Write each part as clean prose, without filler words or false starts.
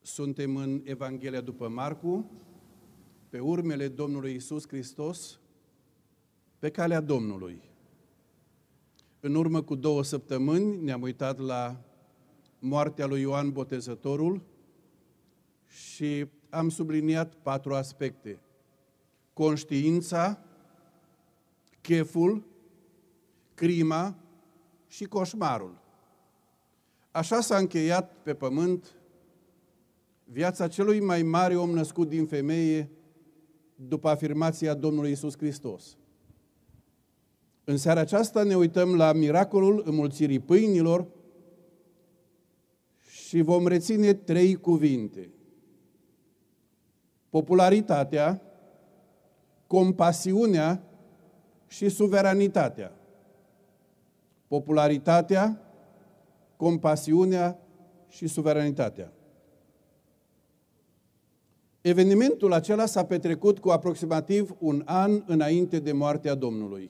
Suntem în Evanghelia după Marcu, pe urmele Domnului Iisus Hristos, pe calea Domnului. În urmă cu 2 săptămâni ne-am uitat la moartea lui Ioan Botezătorul și am subliniat 4 aspecte: conștiința, cheful, crima și coșmarul. Așa s-a încheiat pe pământ viața celui mai mare om născut din femeie după afirmația Domnului Iisus Hristos. În seara aceasta ne uităm la miracolul înmulțirii pâinilor și vom reține 3 cuvinte: popularitatea, compasiunea și suveranitatea. Popularitatea, compasiunea și suveranitatea. Evenimentul acela s-a petrecut cu aproximativ 1 an înainte de moartea Domnului.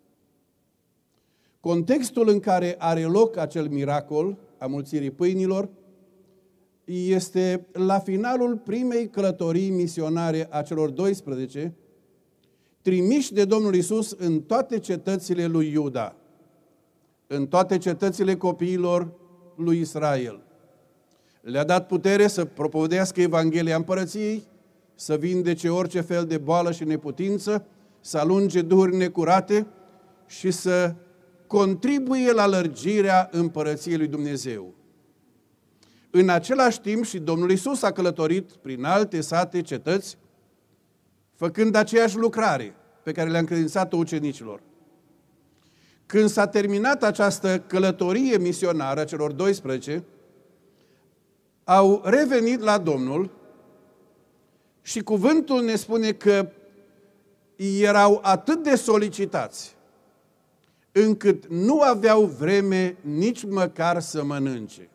Contextul în care are loc acel miracol a mulțirii pâinilor este la finalul primei călătorii misionare a celor 12, trimiși de Domnul Iisus în toate cetățile lui Iuda, în toate cetățile copiilor lui Israel. Le-a dat putere să propovădească Evanghelia Împărăției, să vindece orice fel de boală și neputință, să alunge duhuri necurate și să contribuie la lărgirea Împărăției lui Dumnezeu. În același timp și Domnul Iisus a călătorit prin alte sate, cetăți, făcând aceeași lucrare pe care le-a încredințat-o ucenicilor. Când s-a terminat această călătorie misionară a celor 12, au revenit la Domnul și cuvântul ne spune că erau atât de solicitați încât nu aveau vreme nici măcar să mănânce.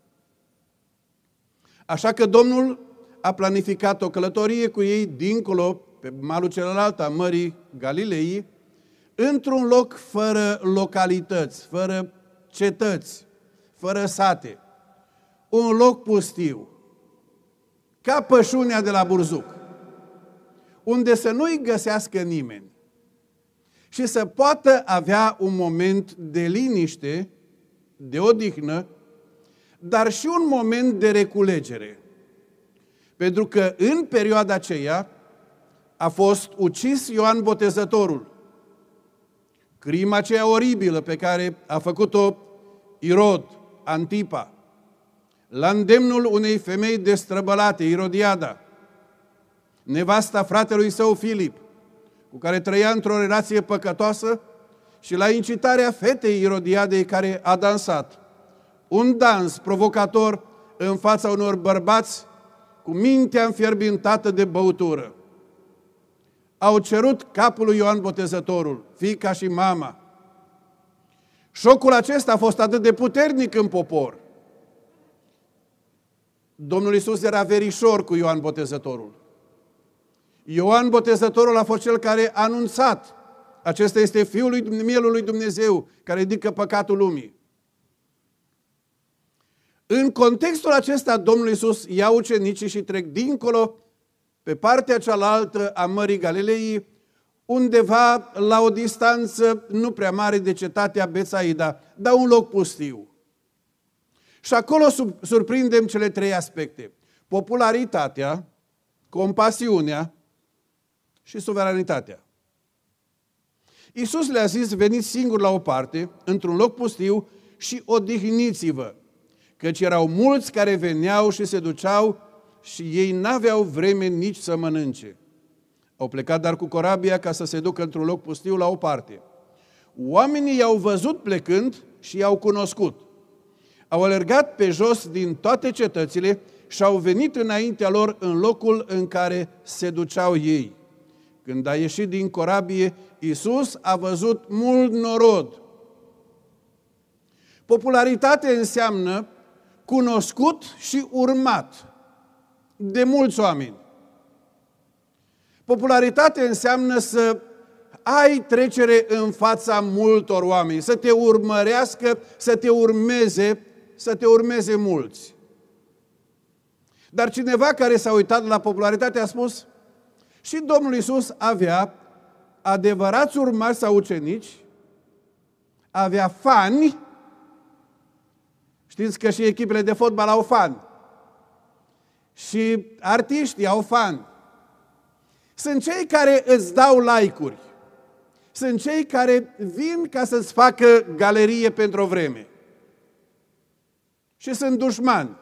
Așa că Domnul a planificat o călătorie cu ei dincolo, pe malul celălalt a Mării Galilei, într-un loc fără localități, fără cetăți, fără sate. Un loc pustiu, ca pășunea de la Burzuc, unde să nu-i găsească nimeni și să poată avea un moment de liniște, de odihnă, dar și un moment de reculegere. Pentru că în perioada aceea a fost ucis Ioan Botezătorul. Crima aceea oribilă pe care a făcut-o Irod, Antipa, la îndemnul unei femei destrăbălate, Irodiada, nevasta fratelui său Filip, cu care trăia într-o relație păcătoasă, și la incitarea fetei Irodiadei care a dansat un dans provocator în fața unor bărbați cu mintea înfierbintată de băutură. Au cerut capul lui Ioan Botezătorul, fiica și mama. Șocul acesta a fost atât de puternic în popor. Domnul Iisus era verișor cu Ioan Botezătorul. Ioan Botezătorul a fost cel care a anunțat: acesta este Fiul Mielul lui Dumnezeu, care ridică păcatul lumii. În contextul acesta, Domnul Iisus ia ucenicii și trec dincolo, pe partea cealaltă a Mării Galilei, undeva la o distanță nu prea mare de cetatea Betsaida, dar un loc pustiu. Și acolo surprindem cele 3 aspecte: popularitatea, compasiunea și suveranitatea. Iisus le-a zis: veniți singuri la o parte, într-un loc pustiu, și odihniți-vă, căci erau mulți care veneau și se duceau și ei n-aveau vreme nici să mănânce. Au plecat dar cu corabia ca să se ducă într-un loc pustiu la o parte. Oamenii i-au văzut plecând și i-au cunoscut. Au alergat pe jos din toate cetățile și au venit înaintea lor în locul în care se duceau ei. Când a ieșit din corabie, Iisus a văzut mult norod. Popularitate înseamnă cunoscut și urmat de mulți oameni. Popularitate înseamnă să ai trecere în fața multor oameni, să te urmărească, să te urmeze mulți. Dar cineva care s-a uitat la popularitate a spus: și Domnul Iisus avea adevărați urmași sau ucenici, avea fani. Știți că și echipele de fotbal au fani. Și artiștii au fani. Sunt cei care îți dau like-uri. Sunt cei care vin ca să-ți facă galerie pentru o vreme. Și sunt dușmani.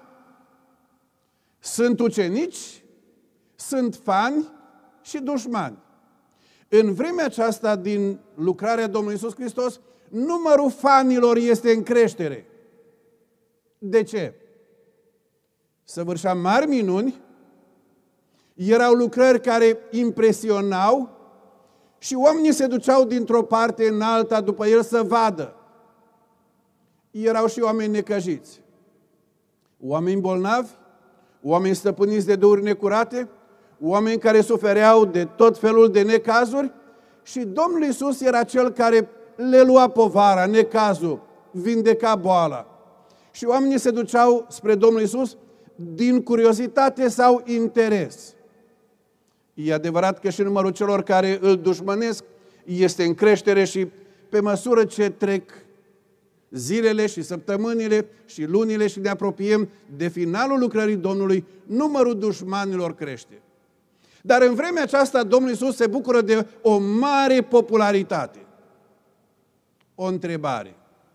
Sunt ucenici, sunt fani și dușmani. În vremea aceasta din lucrarea Domnului Iisus Hristos, numărul fanilor este în creștere. De ce? Săvârșea mari minuni, erau lucrări care impresionau și oamenii se duceau dintr-o parte în alta după el să vadă. Erau și oameni necăjiți, oameni bolnavi, oameni stăpâniți de duhuri necurate, oameni care sufereau de tot felul de necazuri și Domnul Iisus era cel care le lua povara, necazul, vindeca boala. Și oamenii se duceau spre Domnul Iisus din curiozitate sau interes. E adevărat că și numărul celor care îl dușmănesc este în creștere și pe măsură ce trec zilele și săptămânile și lunile și ne apropiem de finalul lucrării Domnului, numărul dușmanilor crește. Dar în vremea aceasta Domnul Iisus se bucură de o mare popularitate. O întrebare.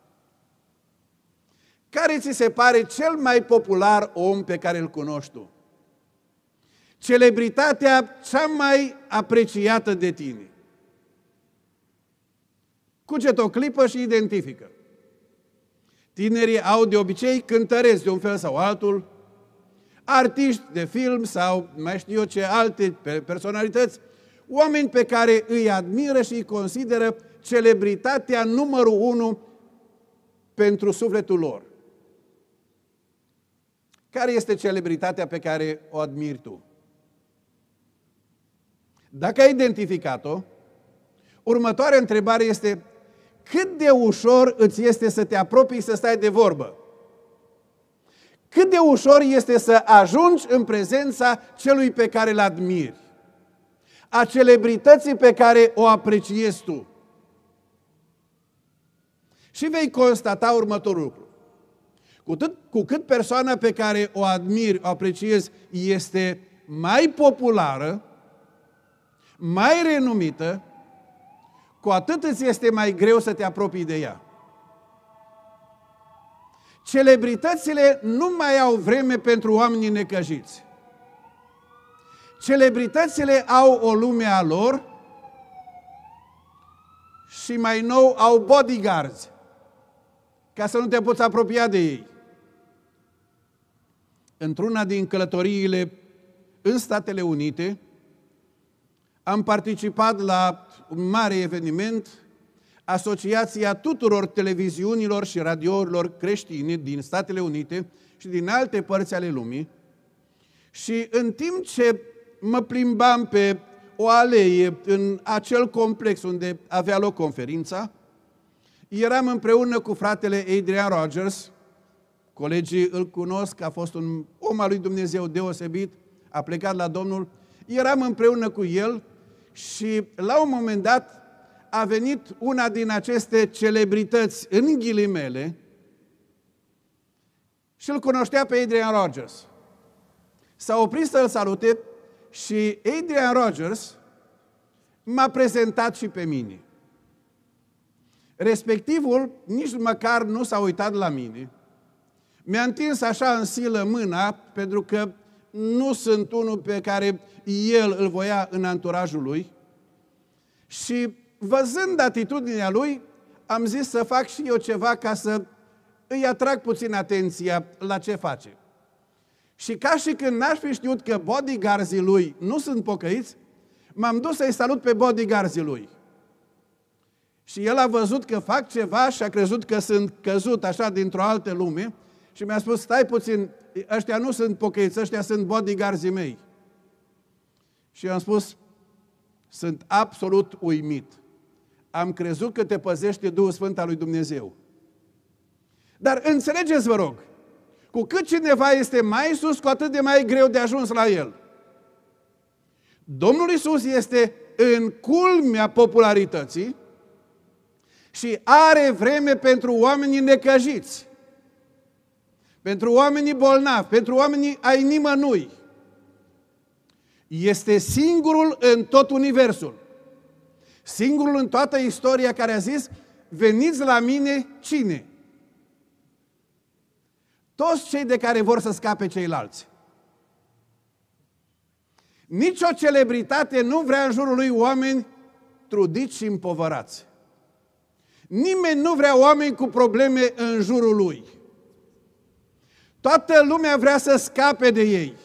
Care ți se pare cel mai popular om pe care îl cunoști tu? Celebritatea cea mai apreciată de tine. Cuget o clipă și identifică. Tinerii au de obicei cântăreți de un fel sau altul, artiști de film sau mai știu eu ce alte personalități, oameni pe care îi admiră și îi consideră celebritatea numărul 1 pentru sufletul lor. Care este celebritatea pe care o admiri tu? Dacă ai identificat-o, următoarea întrebare este: cât de ușor îți este să te apropii să stai de vorbă? Cât de ușor este să ajungi în prezența celui pe care îl admiri, a celebrității pe care o apreciezi tu? Și vei constata următorul lucru. Cu cât persoana pe care o admiri, o apreciezi, este mai populară, mai renumită, cu atât îți este mai greu să te apropii de ea. Celebritățile nu mai au vreme pentru oamenii necăjiți. Celebritățile au o lume a lor și mai nou au bodyguards, ca să nu te poți apropia de ei. Într-una din călătoriile în Statele Unite, am participat la un mare eveniment, Asociația tuturor televiziunilor și radiourilor creștine din Statele Unite și din alte părți ale lumii. Și în timp ce mă plimbam pe o alee în acel complex unde avea loc conferința, eram împreună cu fratele Adrian Rogers. Colegii îl cunosc, a fost un om al lui Dumnezeu deosebit, a plecat la Domnul. Eram împreună cu el și la un moment dat a venit una din aceste celebrități, în ghilimele, și îl cunoștea pe Adrian Rogers. S-a oprit să-l salute și Adrian Rogers m-a prezentat și pe mine. Respectivul nici măcar nu s-a uitat la mine. Mi-a întins așa în silă mâna, pentru că nu sunt unul pe care el îl voia în anturajul lui. Și văzând atitudinea lui, am zis să fac și eu ceva ca să îi atrag puțin atenția la ce face. Și ca și când n-aș fi știut că bodyguards-ii lui nu sunt pocăiți, m-am dus să-i salut pe bodyguards-ii lui. Și el a văzut că fac ceva și a crezut că sunt căzut așa dintr-o altă lume și mi-a spus: stai puțin, ăștia nu sunt pocăiți, ăștia sunt bodyguards-ii mei. Și eu am spus: sunt absolut uimit. Am crezut că te păzește Duhul Sfânt al lui Dumnezeu. Dar înțelegeți, vă rog, Cu cât cineva este mai sus, cu atât de mai greu de ajuns la el. Domnul Iisus este în culmea popularității și are vreme pentru oamenii necăjiți, pentru oamenii bolnavi, pentru oamenii ai nimănui. Este singurul în tot universul, singurul în toată istoria care a zis, veniți la mine cine? Toți cei de care vor să scape ceilalți. Nici o celebritate nu vrea în jurul lui oameni trudiți și împovărați. Nimeni nu vrea oameni cu probleme în jurul lui. Toată lumea vrea să scape de ei.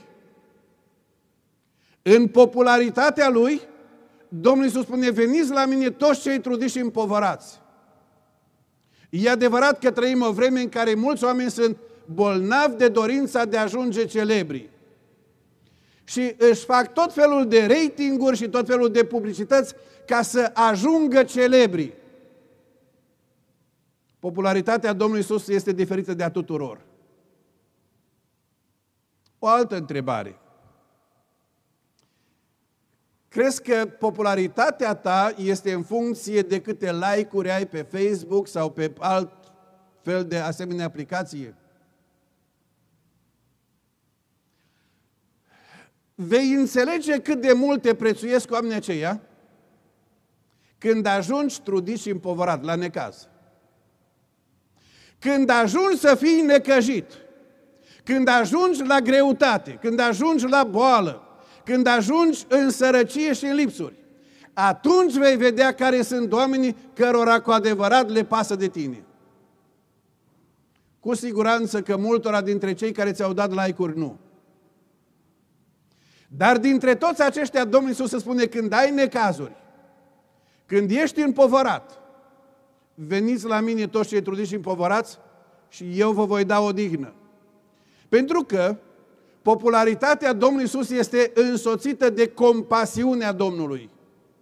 În popularitatea lui, Domnul Iisus spune, veniți la mine toți cei trudiți și împovărați. E adevărat că trăim o vreme în care mulți oameni sunt bolnavi de dorința de a ajunge celebri. Și își fac tot felul de ratinguri și tot felul de publicități ca să ajungă celebri. Popularitatea Domnului Iisus este diferită de a tuturor. O altă întrebare. Crezi că popularitatea ta este în funcție de câte like-uri ai pe Facebook sau pe alt fel de asemenea aplicație? Vei înțelege cât de mult te prețuiesc oamenii aceia când ajungi trudit și împovărat la necaz. Când ajungi să fii necăjit, când ajungi la greutate, când ajungi la boală, când ajungi în sărăcie și în lipsuri, atunci vei vedea care sunt oamenii cărora cu adevărat le pasă de tine. Cu siguranță că multora dintre cei care ți-au dat like-uri nu. Dar dintre toți aceștia, Domnul Iisus se spune, când ai necazuri, când ești împovărat, veniți la mine toți cei trudiți și împovărați și eu vă voi da odihnă. Pentru că popularitatea Domnului Iisus este însoțită de compasiunea Domnului.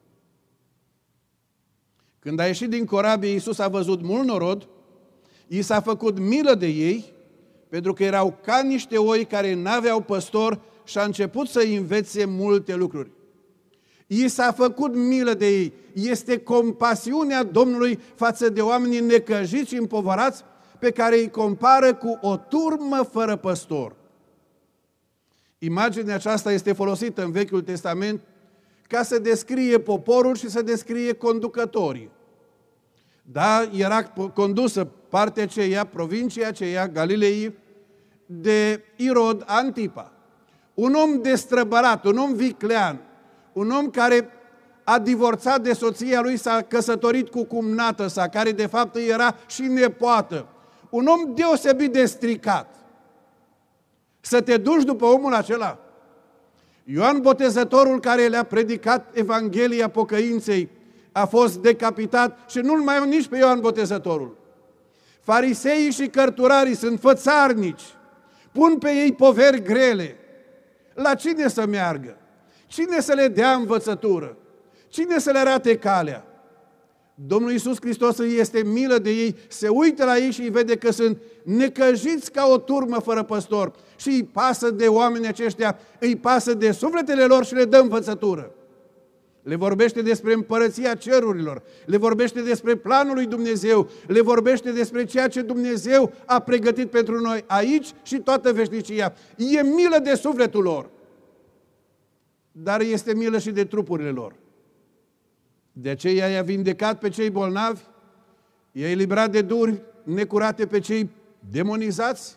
Când a ieșit din corabie, Iisus a văzut mult norod, i s-a făcut milă de ei, pentru că erau ca niște oi care n-aveau păstor și a început să învețe multe lucruri. I s-a făcut milă de ei. Este compasiunea Domnului față de oamenii necăjiți și împovărați pe care îi compară cu o turmă fără păstor. Imaginea aceasta este folosită în Vechiul Testament ca să descrie poporul și să descrie conducătorii. Da, era condusă partea aceea, provincia aceea, Galilei, de Irod Antipa. Un om destrăbălat, un om viclean, un om care a divorțat de soția lui, s-a căsătorit cu cumnată sa, care de fapt era și nepoată. Un om deosebit de stricat. Să te duci după omul acela? Ioan Botezătorul, care le-a predicat Evanghelia pocăinței, a fost decapitat și nu-l mai au nici pe Ioan Botezătorul. Fariseii și cărturarii sunt fățarnici, pun pe ei poveri grele. La cine să meargă? Cine să le dea învățătură? Cine să le arate calea? Domnul Iisus Hristos îi este milă de ei, se uită la ei și îi vede că sunt necăjiți ca o turmă fără păstor și îi pasă de oamenii aceștia, îi pasă de sufletele lor și le dă învățătură. Le vorbește despre împărăția cerurilor, le vorbește despre planul lui Dumnezeu, le vorbește despre ceea ce Dumnezeu a pregătit pentru noi aici și toată veșnicia. E milă de sufletul lor, dar este milă și de trupurile lor. De aceea i-a vindecat pe cei bolnavi, i-a eliberat de duri necurate pe cei demonizați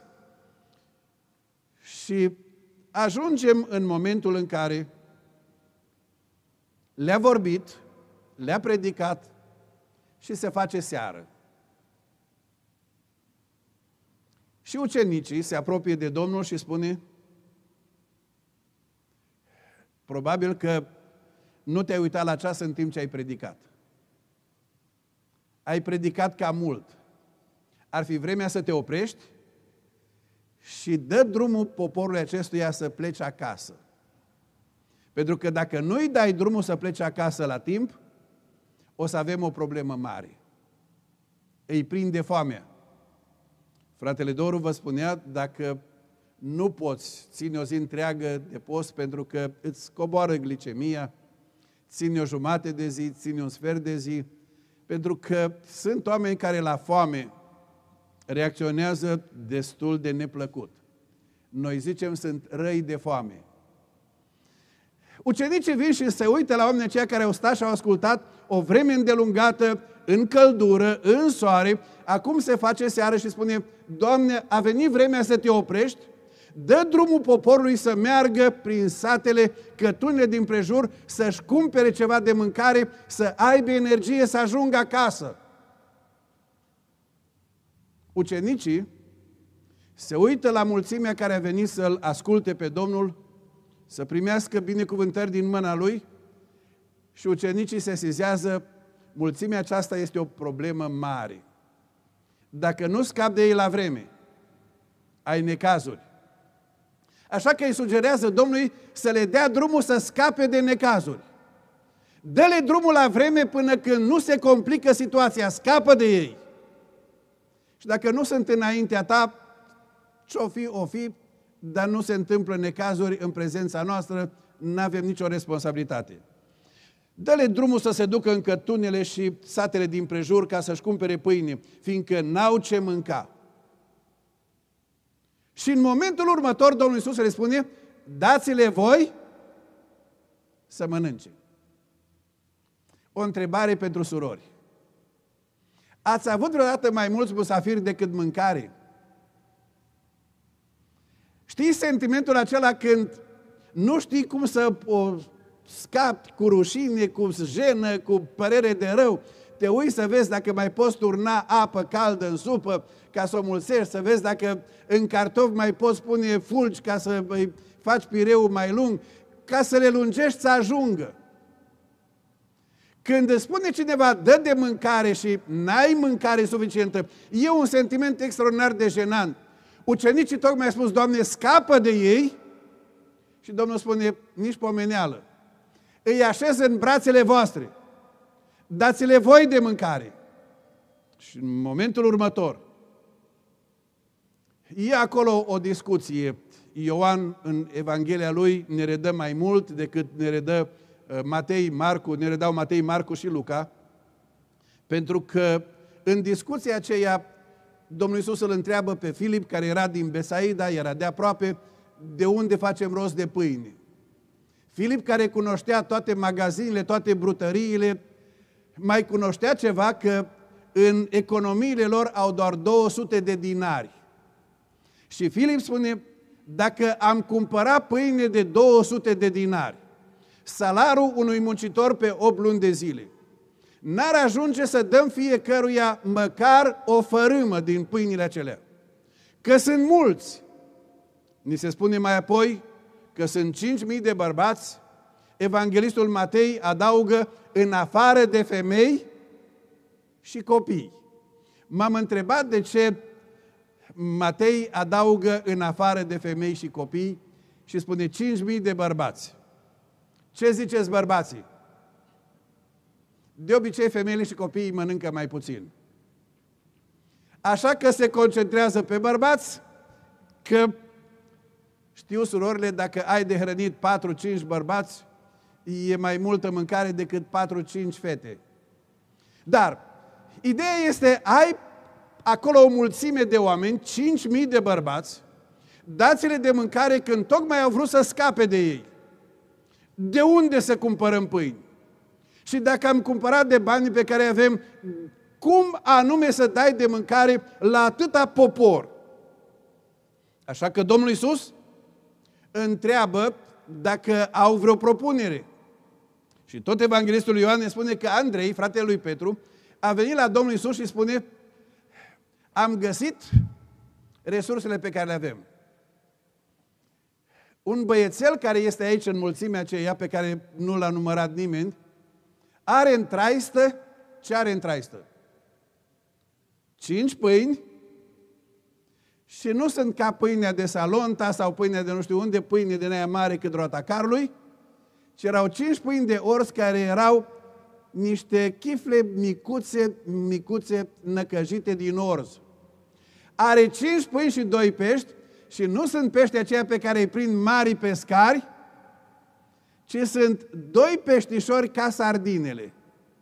și ajungem în momentul în care le-a vorbit, le-a predicat și se face seară. Și ucenicii se apropie de Domnul și spune, probabil că nu te-ai uitat la ceas în timp ce ai predicat. Ai predicat cam mult. Ar fi vremea să te oprești și dă drumul poporului acestuia să plece acasă. Pentru că dacă nu-i dai drumul să plece acasă la timp, o să avem o problemă mare. Îi prinde foamea. Fratele Doru vă spunea, dacă nu poți ține o zi întreagă de post pentru că îți coboară glicemia, ține o jumătate de zi, ține un sfert de zi, pentru că sunt oameni care la foame reacționează destul de neplăcut. Noi zicem, sunt răi de foame. Ucenicii vin și se uită la oamenii aceia care au stat și au ascultat o vreme îndelungată, în căldură, în soare. Acum se face seară și spune, Doamne, a venit vremea să te oprești, dă drumul poporului să meargă prin satele, cătunile din prejur, să-și cumpere ceva de mâncare, să aibă energie să ajungă acasă. Ucenicii se uită la mulțimea care a venit să-L asculte pe Domnul, să primească binecuvântări din mâna Lui și ucenicii se sesizează, mulțimea aceasta este o problemă mare. Dacă nu scapi de ei la vreme, ai necazuri. Așa că îi sugerează Domnului să le dea drumul să scape de necazuri. Dă-le drumul la vreme până când nu se complică situația, scapă de ei. Și dacă nu sunt înaintea ta, ce-o fi, o fi, dar nu se întâmplă necazuri în prezența noastră, nu avem nicio responsabilitate. Dă-le drumul să se ducă în cătunele și satele din prejur ca să-și cumpere pâine, fiindcă n-au ce mânca. Și în momentul următor, Domnul Iisus le spune, dați-le voi să mănânce. O întrebare pentru surori. Ați avut vreodată mai mulți musafiri decât mâncare? Știi sentimentul acela când nu știi cum să o scapi cu rușine, cu jenă, cu părere de rău? Te uiți să vezi dacă mai poți turna apă caldă în supă ca să o mulțești, să vezi dacă în cartofi mai poți pune fulgi ca să faci pireul mai lung, ca să le lungești să ajungă. Când îți spune cineva, dă de mâncare și n-ai mâncare suficientă, e un sentiment extraordinar de jenant. Ucenicii tocmai au spus, Doamne, scapă de ei, și Domnul spune, nici pomeneală. Îi așez în brațele voastre, dați-le voi de mâncare. Și în momentul următor, e acolo o discuție. Ioan, în Evanghelia lui, ne redă mai mult decât ne redă Matei, Marcu, ne redau Matei, Marcu și Luca, pentru că în discuția aceea Domnul Iisus îl întreabă pe Filip, care era din Besaida, era de aproape, de unde facem rost de pâine. Filip, care cunoștea toate magazinele, toate brutăriile, mai cunoștea ceva că în economiile lor au doar 200 de dinari. Și Filip spune, dacă am cumpărat pâine de 200 de dinari, salarul unui muncitor pe 8 luni de zile, n-ar ajunge să dăm fiecăruia măcar o fărâmă din pâinile acelea. Că sunt mulți. Ni se spune mai apoi că sunt 5.000 de bărbați. Evanghelistul Matei adaugă în afară de femei și copii. M-am întrebat de ce Matei adaugă în afară de femei și copii și spune 5.000 de bărbați. Ce ziceți bărbații? De obicei, femeile și copiii mănâncă mai puțin. Așa că se concentrează pe bărbați, că știu, surorile, dacă ai de hrănit 4-5 bărbați, e mai multă mâncare decât 4-5 fete. Dar, ideea este, ai acolo o mulțime de oameni, 5.000 de bărbați, dați-le de mâncare când tocmai au vrut să scape de ei. De unde să cumpărăm pâini? Și dacă am cumpărat de banii pe care avem, cum anume să dai de mâncare la atâta popor? Așa că Domnul Iisus întreabă dacă au vreo propunere. Și tot Evanghelistul Ioan ne spune că Andrei, fratele lui Petru, a venit la Domnul Iisus și spune, am găsit resursele pe care le avem. Un băiețel care este aici în mulțimea aceea pe care nu l-a numărat nimeni, are în traistă, ce are în traistă? 5 pâini și nu sunt ca pâinea de Salonta sau pâinea de nu știu unde, pâine de aia mare cât roata carului, ci erau 5 pâini de ors care erau niște chifle micuțe năcăjite din orz. are 5 pâini și 2 pești și nu sunt pești aceia pe care îi prind mari pescari, ci sunt 2 peștișori ca sardinele.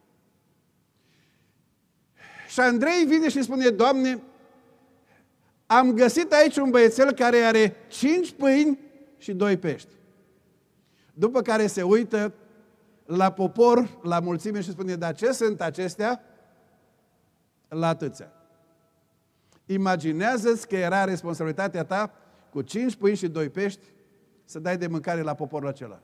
Și Andrei vine și spune, Doamne, am găsit aici un băiețel care are 5 pâini și 2 pești. După care se uită la popor, la mulțime și spune, dar ce sunt acestea? La atâția. Imaginează-ți că era responsabilitatea ta cu 5 pâini și 2 pești să dai de mâncare la poporul acela.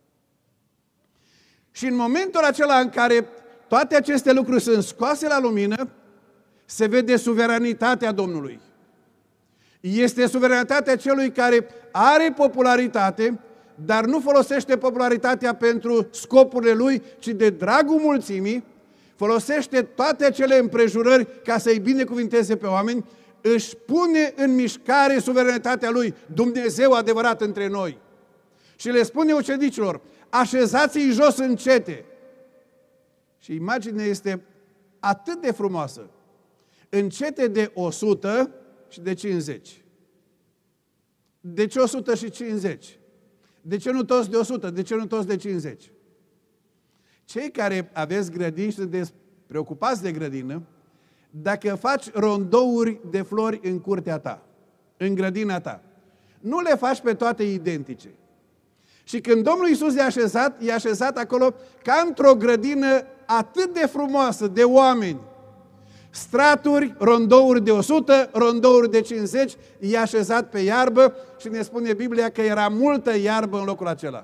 Și în momentul acela în care toate aceste lucruri sunt scoase la lumină, se vede suveranitatea Domnului. Este suveranitatea celui care are popularitate, dar nu folosește popularitatea pentru scopurile lui, ci de dragul mulțimii, folosește toate acele împrejurări ca să-i binecuvinteze pe oameni, își pune în mișcare suveranitatea lui, Dumnezeu adevărat între noi. Și le spune ucenicilor, așezați-i jos în cete. Și imaginea este atât de frumoasă. În cete de 100 și de 50. De ce 100 și 50? De ce nu toți de 100? De ce nu toți de 50? Cei care aveți grădini și sunteți preocupați de grădină, dacă faci rondouri de flori în curtea ta, în grădina ta, nu le faci pe toate identice. Și când Domnul Iisus i-a așezat acolo ca într-o grădină atât de frumoasă, de oameni, straturi, rondouri de 100, rondouri de 50, i-a așezat pe iarbă și ne spune Biblia că era multă iarbă în locul acela.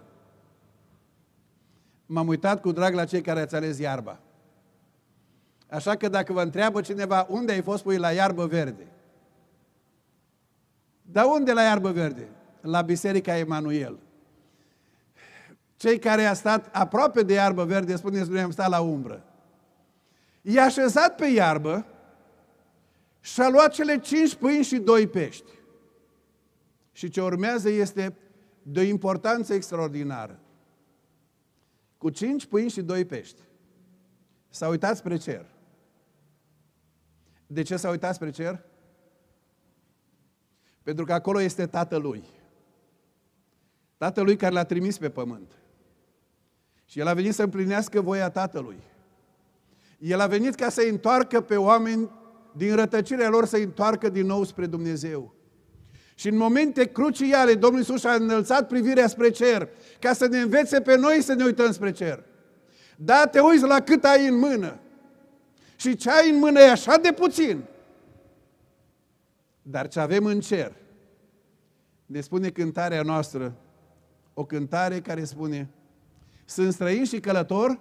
M-am uitat cu drag la cei care ați ales iarba. Așa că dacă vă întreabă cineva unde ai fost, pui la iarbă verde. Dar unde la iarbă verde? La Biserica Emanuel. Cei care a stat aproape de iarbă verde, spuneți, noi am stat la umbră. I-a așezat pe iarbă și a luat cele 5 pâini și 2 pești. Și ce urmează este de o importanță extraordinară. Cu 5 pâini și 2 pești s-a uitat spre cer. De ce s-a uitat spre cer? Pentru că acolo este Tatălui. Tatălui care l-a trimis pe pământ. Și El a venit să împlinească voia Tatălui. El a venit ca să-i întoarcă pe oameni din rătăcirea lor, să-i întoarcă din nou spre Dumnezeu. Și în momente cruciale, Domnul Iisus a înălțat privirea spre cer, ca să ne învețe pe noi să ne uităm spre cer. Da, te uiți la cât ai în mână. Și ce ai în mână e așa de puțin. Dar ce avem în cer, ne spune cântarea noastră, o cântare care spune, sunt străin și călător,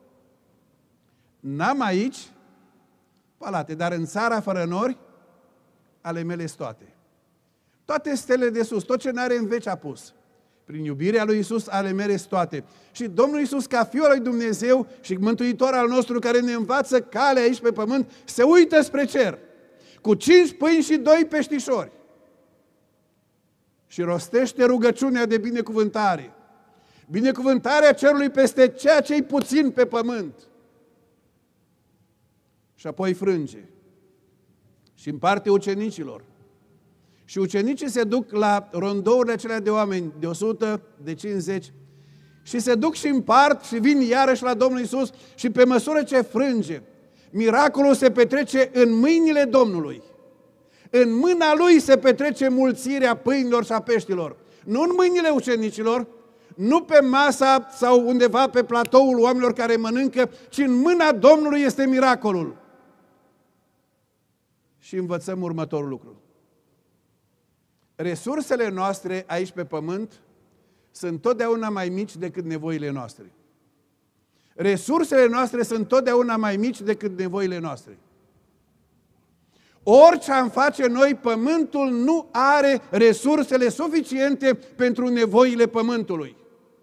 n-am aici palate, dar în țara fără nori, ale mele toate. Toate stele de sus, tot ce n-are în veci a pus. Prin iubirea lui Iisus, ale mele toate. Și Domnul Iisus, ca Fiul lui Dumnezeu și Mântuitor al nostru, care ne învață calea aici pe pământ, se uită spre cer, cu 5 pâini și 2 peștișori. Și rostește rugăciunea de binecuvântare. Binecuvântarea cerului peste ceea ce-i puțin pe pământ. Și apoi frânge și împarte ucenicilor. Și ucenicii se duc la rondourile acelea de oameni, de 100, de 50, și se duc și împart și vin iarăși la Domnul Iisus și pe măsură ce frânge, miracolul se petrece în mâinile Domnului. În mâna Lui se petrece mulțirea pâinilor și a peștilor. Nu în mâinile ucenicilor, nu pe masa sau undeva pe platoul oamenilor care mănâncă, ci în mâna Domnului este miracolul. Și învățăm următorul lucru. Resursele noastre aici pe pământ sunt totdeauna mai mici decât nevoile noastre. Resursele noastre sunt totdeauna mai mici decât nevoile noastre. Orice am face noi, pământul nu are resursele suficiente pentru nevoile pământului.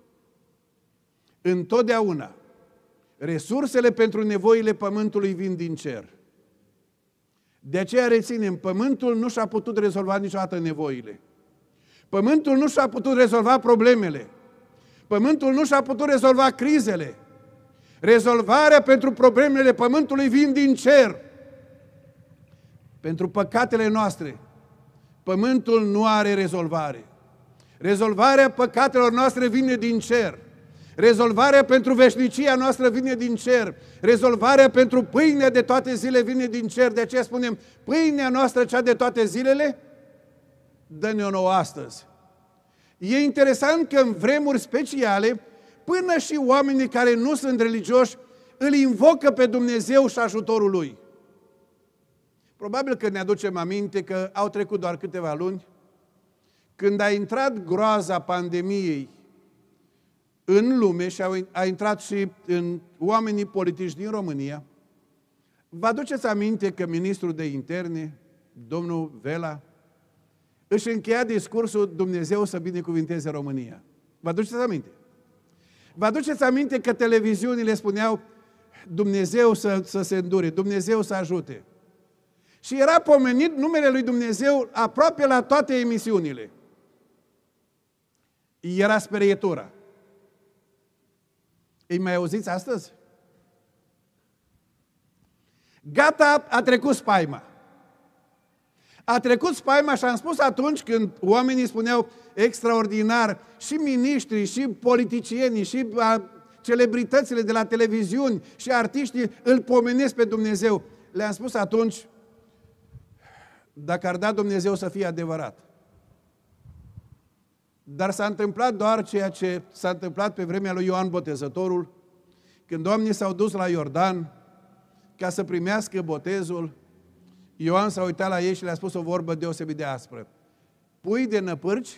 Întotdeauna, resursele pentru nevoile pământului vin din cer. De aceea reținem, pământul nu și-a putut rezolva niciodată nevoile. Pământul nu și-a putut rezolva problemele. Pământul nu și-a putut rezolva crizele. Rezolvarea pentru problemele pământului vin din cer. Pentru păcatele noastre, pământul nu are rezolvare. Rezolvarea păcatelor noastre vine din cer. Rezolvarea pentru veșnicia noastră vine din cer. Rezolvarea pentru pâinea de toate zile vine din cer. De aceea spunem, pâinea noastră cea de toate zilele, dă-ne-o nouă astăzi. E interesant că în vremuri speciale, până și oamenii care nu sunt religioși, îl invocă pe Dumnezeu și ajutorul Lui. Probabil că ne aducem aminte că au trecut doar câteva luni, când a intrat groaza pandemiei în lume și a intrat și în oamenii politici din România, vă aduceți aminte că ministrul de interne, domnul Vela, își încheia discursul Dumnezeu să binecuvinteze România. Vă aduceți aminte? Vă aduceți aminte că televiziunile spuneau Dumnezeu să se îndure, Dumnezeu să ajute. Și era pomenit numele lui Dumnezeu aproape la toate emisiunile. Era sperietura. Îi mai auziți astăzi? Gata, a trecut spaima. A trecut spaima și am spus atunci când oamenii spuneau extraordinar, și miniștrii, și politicienii, și celebritățile de la televiziuni, și artiștii îl pomenesc pe Dumnezeu. Le-am spus atunci, dacă ar da Dumnezeu să fie adevărat. Dar s-a întâmplat doar ceea ce s-a întâmplat pe vremea lui Ioan Botezătorul, când oamenii s-au dus la Iordan ca să primească botezul. Ioan s-a uitat la ei și le-a spus o vorbă deosebit de aspră. Pui de năpârci,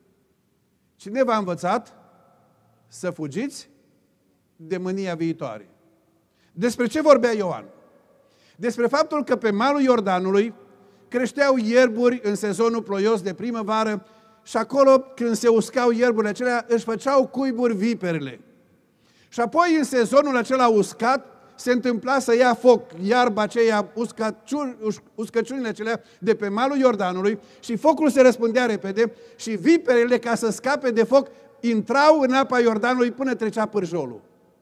cine v-a învățat să fugiți de mânia viitoare? Despre ce vorbea Ioan? Despre faptul că pe malul Iordanului creșteau ierburi în sezonul ploios de primăvară și acolo, când se uscau ierburile acelea, își făceau cuiburi viperele. Și apoi, în sezonul acela uscat, se întâmpla să ia foc iarba aceea, uscăciunile acelea de pe malul Iordanului și focul se răspândea repede și viperele, ca să scape de foc, intrau în apa Iordanului până trecea pârjolul.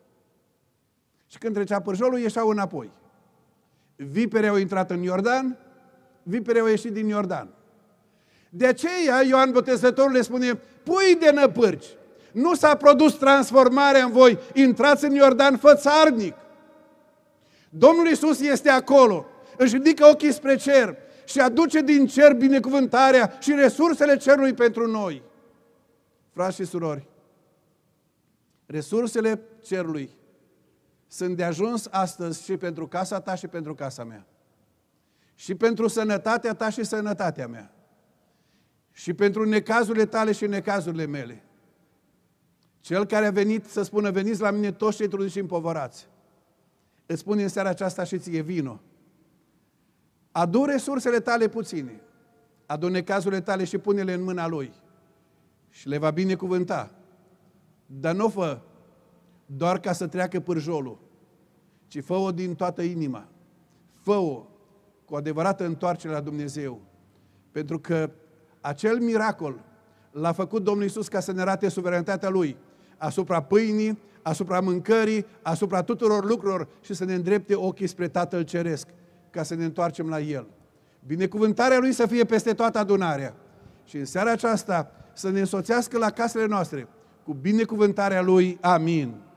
Și când trecea pârjolul, ieșeau înapoi. Viperele au intrat în Iordan, viperele au ieșit din Iordan. De aceea Ioan Botezătorul le spune, pui de năpârci, nu s-a produs transformarea în voi, intrați în Iordan fățarnic. Domnul Iisus este acolo, își ridică ochii spre cer și aduce din cer binecuvântarea și resursele cerului pentru noi. Frați și surori, resursele cerului sunt de ajuns astăzi și pentru casa ta și pentru casa mea. Și pentru sănătatea ta și sănătatea mea. Și pentru necazurile tale și necazurile mele. Cel care a venit să spună, veniți la mine toți cei trudiți și împovărați. Îți spune în seara aceasta și ție, vino. Adu resursele tale puține. Adu necazurile tale și pune-le în mâna Lui. Și le va binecuvânta. Dar nu fă doar ca să treacă pârjolul, ci fă-o din toată inima. Fă-o cu adevărată întoarcere la Dumnezeu. Pentru că acel miracol l-a făcut Domnul Iisus ca să ne arate suveranitatea Lui asupra pâinii, asupra mâncării, asupra tuturor lucrurilor și să ne îndrepte ochii spre Tatăl Ceresc, ca să ne întoarcem la El. Binecuvântarea Lui să fie peste toată adunarea și în seara aceasta să ne însoțească la casele noastre cu binecuvântarea Lui. Amin.